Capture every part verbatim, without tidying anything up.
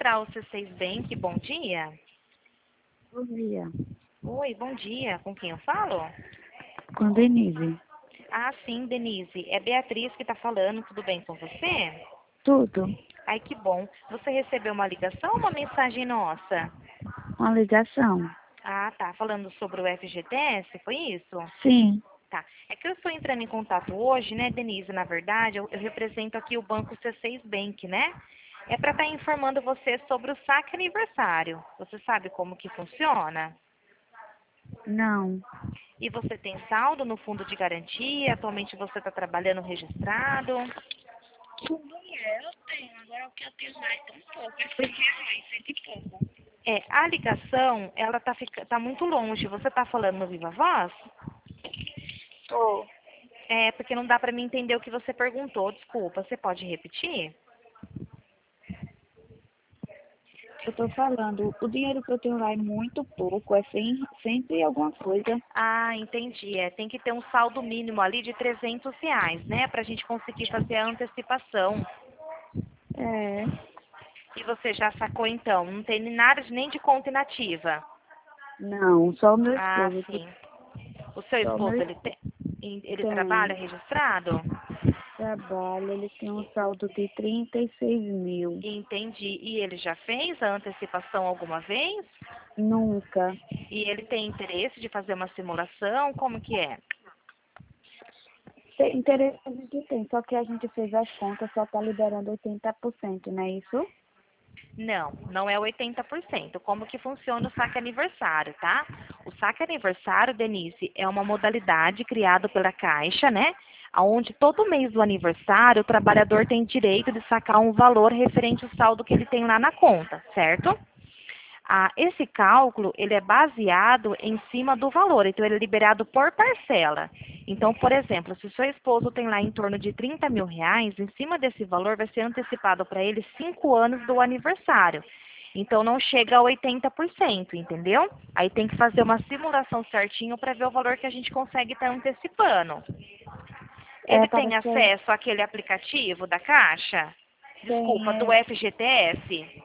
Central C seis Bank, bom dia. Bom dia. Oi, bom dia. Com quem eu falo? Com Denise. Ah, sim, Denise. É Beatriz que está falando. Tudo bem com você? Tudo. Ai, que bom. Você recebeu uma ligação ou uma mensagem nossa? Uma ligação. Ah, tá. Falando sobre o F G T S, foi isso? Sim. Tá. É que eu estou entrando em contato hoje, né, Denise? Na verdade, eu, eu represento aqui o Banco C seis Bank, né? É para estar informando você sobre o saque aniversário. Você sabe como que funciona? Não. E você tem saldo no fundo de garantia? Atualmente você está trabalhando registrado? Tudo é, eu tenho. Agora o que eu tenho mais é um pouco. É cem reais, cento e pouco. É, a ligação, ela tá, fica, tá muito longe. Você está falando no Viva Voz? Tô. É, porque não dá para mim entender o que você perguntou. Desculpa, você pode repetir? Eu tô falando, o dinheiro que eu tenho lá é muito pouco, é cem, cento e alguma coisa. Ah, entendi. É, tem que ter um saldo mínimo ali de trezentos reais, né? Para a gente conseguir fazer a antecipação. É. E você já sacou então? Não tem nada de- nem de conta inativa? Não, só o meu Ah, esposo. que- sim. O seu Só o meu esposo, ele esposo tem, ele trabalha tem registrado? trabalho, ele tem um saldo de trinta e seis mil. Entendi. E ele já fez a antecipação alguma vez? Nunca. E ele tem interesse de fazer uma simulação? Como que é? Tem interesse a gente tem, só que a gente fez as contas, só tá liberando oitenta por cento, não é isso? Não, não é oitenta por cento. Como que funciona o saque aniversário, tá? O saque aniversário, Denise, é uma modalidade criada pela Caixa, né? Onde todo mês do aniversário o trabalhador tem direito de sacar um valor referente ao saldo que ele tem lá na conta, certo? Ah, esse cálculo, ele é baseado em cima do valor, então ele é liberado por parcela. Então, por exemplo, se o seu esposo tem lá em torno de trinta mil reais, em cima desse valor vai ser antecipado para ele cinco anos do aniversário. Então, não chega a oitenta por cento, entendeu? Aí tem que fazer uma simulação certinho para ver o valor que a gente consegue estar antecipando. É, Ele tem parece que é- acesso àquele aplicativo da Caixa? tem, Desculpa, do é, F G T S?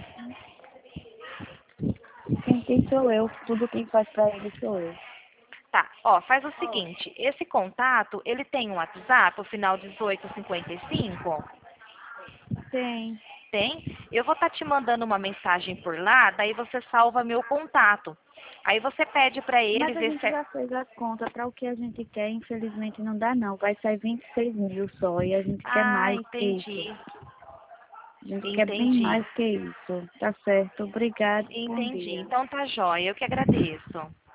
quem tem sou eu, tudo quem faz pra ele sou eu. Tá, ó, faz o seguinte, esse contato, ele tem um WhatsApp, o final dezoito cinquenta e cinco? Tem, Tem? Eu vou estar te mandando uma mensagem por lá, daí você salva meu contato. Aí você pede para ele mas a ver gente se é... já fez as contas para o que a gente quer, infelizmente não dá não, vai sair vinte e seis mil só, e a gente quer Ah, mais que isso, entendi. a gente quer bem Entendi. mais que isso, tá certo, obrigado, bom Entendi. dia. Então tá jóia, eu que agradeço.